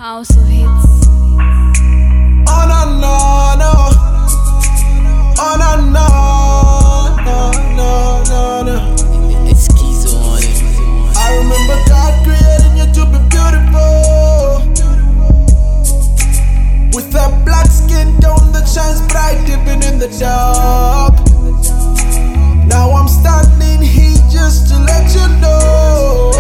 House of Hits. Oh no no no. Oh no no no. It's Kizo on it. I remember God creating you to be beautiful, with a black skin tone that shines bright even in the dark. Now I'm standing here just to let you know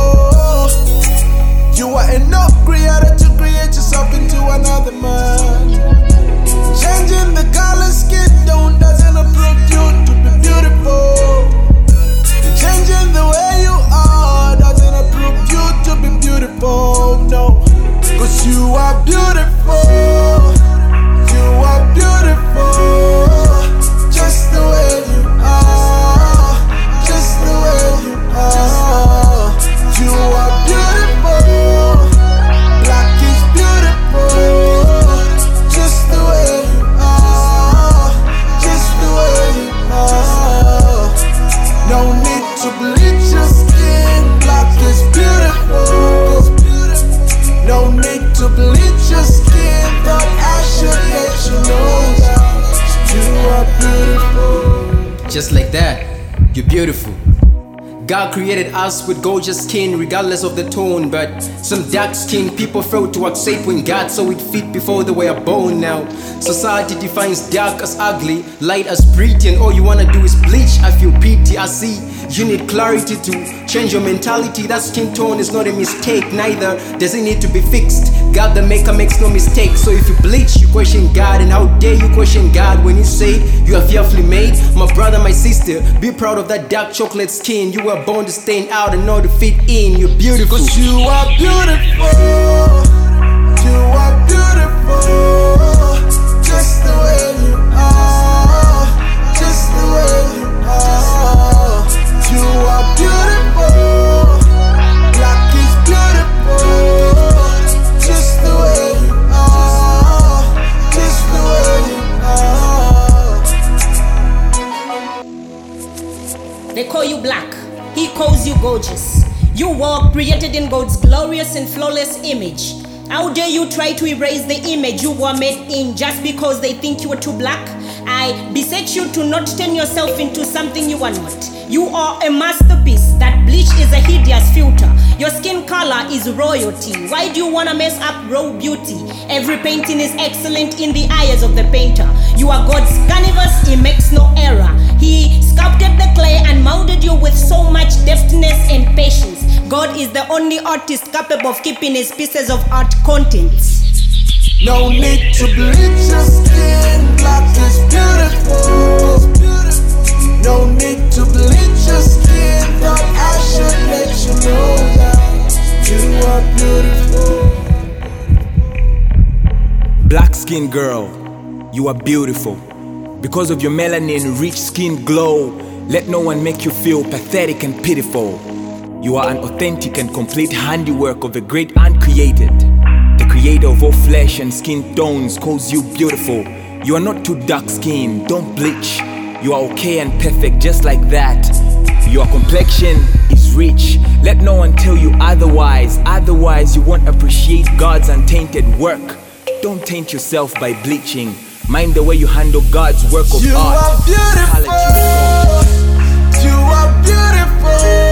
you are enough created to create yourself into another man. Changing the color skin tone doesn't approve you to be beautiful. Changing the way you are doesn't approve you to be beautiful, no. Cause you are beautiful. You are beautiful. Just the way you are. Just the way you are. You are beautiful. Black is beautiful. Just the way you are. Just the way you are. No need to bleach your skin. Black is beautiful. No need to bleach your skin. Thought I should let you know that you are beautiful. Just like that, you're beautiful. God created us with gorgeous skin regardless of the tone, but some dark skinned people fail to accept when God saw it fit before they were born. Now society defines dark as ugly, light as pretty, and all you wanna do is bleach. I feel pity. I see you need clarity to change your mentality. That skin tone is not a mistake, neither does it need to be fixed. God the maker makes no mistake. So if you bleach, you question God, and how dare you question God when you say you are fearfully made? My brother, my sister, be proud of that dark chocolate skin. You were born to stand out and not to fit in. You're beautiful. Cause you are beautiful. You are beautiful. Just the way you are. Just the way you are. You are beautiful. Black is beautiful. Just the way you are. Just the way you are. They call you black, he calls you gorgeous. You were created in God's glorious and flawless image. How dare you try to erase the image you were made in just because they think you are too black? I beseech you to not turn yourself into something you are not. You are a masterpiece. That bleach is a hideous filter. Your skin color is royalty. Why do you wanna mess up raw beauty? Every painting is excellent in the eyes of the painter. You are God's canvas, he makes no error. He sculpted the clay and molded you with so much deftness and patience. God is the only artist capable of keeping his pieces of art contents. No need to bleach your skin. Black is beautiful. No need to bleach your skin. Thought I should let you know that you are beautiful. Black skin girl, you are beautiful. Because of your melanin rich skin glow, let no one make you feel pathetic and pitiful. You are an authentic and complete handiwork of the great uncreated. The creator of all flesh and skin tones calls you beautiful. You are not too dark skinned, don't bleach. You are okay and perfect just like that. Your complexion is rich. Let no one tell you otherwise. Otherwise you won't appreciate God's untainted work. Don't taint yourself by bleaching. Mind the way you handle God's work of You art. are beautiful. You are beautiful.